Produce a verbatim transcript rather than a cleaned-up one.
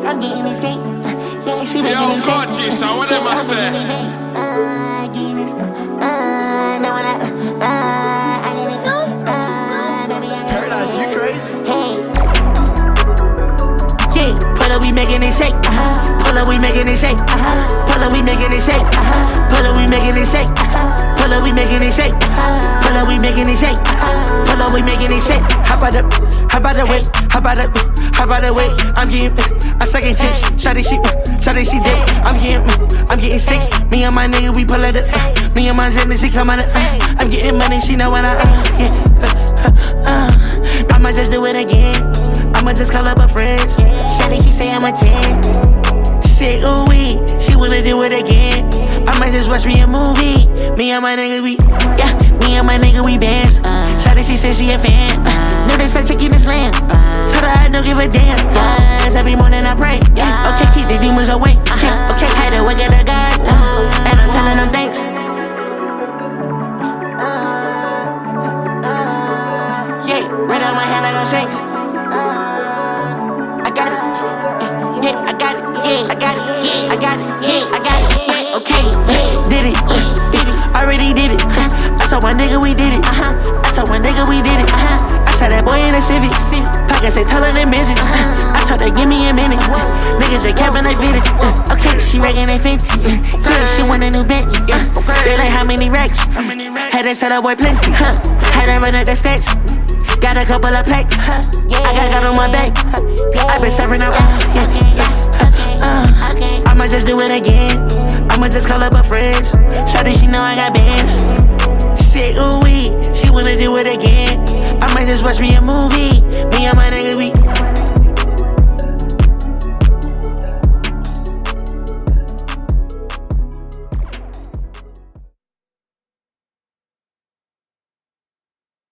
I'm getting this cake. Yeah, she making Yo, this cake. gorgeous, so what am I saying? Uh, getting this. Uh, no, no, uh, I need it. Uh, Paradise, you crazy? Hey. Yeah, pull up, we making it shake. Uh-huh. Pull up, we making it shake. Uh-huh. Pull up, we making it shake. Uh-huh. Pull up, we making it shake. Uh-huh. Pull up, we making it shake. Uh-huh. Pull up, we making it shake. Uh-huh. Pull up, we making it shake. How about the, how about the way? How about the, how about the way? I'm getting, I'm sucking chips. Shot this shit, shot this shit dead. I'm getting, I'm getting sticks. Me and my nigga, we pull out the, uh, me and my gentleman, she come out the, uh, I'm getting money, she know when I, uh, yeah, uh, uh, uh, I'ma just do it again. I'ma just call up her friends. Shawty, she say I'm a ten. Shit, ooh wee, she wanna do it again. I might just watch me a movie. Me and my nigga, we, yeah, me and my nigga, we bands. Uh, Shawty, she say she a fan. Uh, no, this like chicken is lamb. Uh, Told her I don't give a damn. Cause every morning I pray. Yeah, okay, keep the demons away. Okay, okay, had to work at a God. Uh, and I'm telling them thanks. Uh, uh, yeah, right out my hand like I'm shakes. I got it, yeah, I got it, yeah, I got it, yeah, I got it, yeah, I got it, yeah, okay, yeah, did it, did it, already did it. I told my nigga we did it, uh-huh. I told my nigga we did it, uh-huh. I shot that boy in a Civic, pockets they taller than midgets. I told her give me a minute, niggas they capping they vintage. Okay, she racking they fifty, yeah, she want a new Bentley. They like how many racks? Had to tell that boy plenty, had to run up the stats. Got a couple of packs, I got got on my back. I been serving out, yeah, yeah, uh, I'ma just do it again. I'ma just call up her friends. Shawty, she know I got bands. Shit, ooh wee, she wanna do it again. I might just watch me a movie. Me and my nigga, we,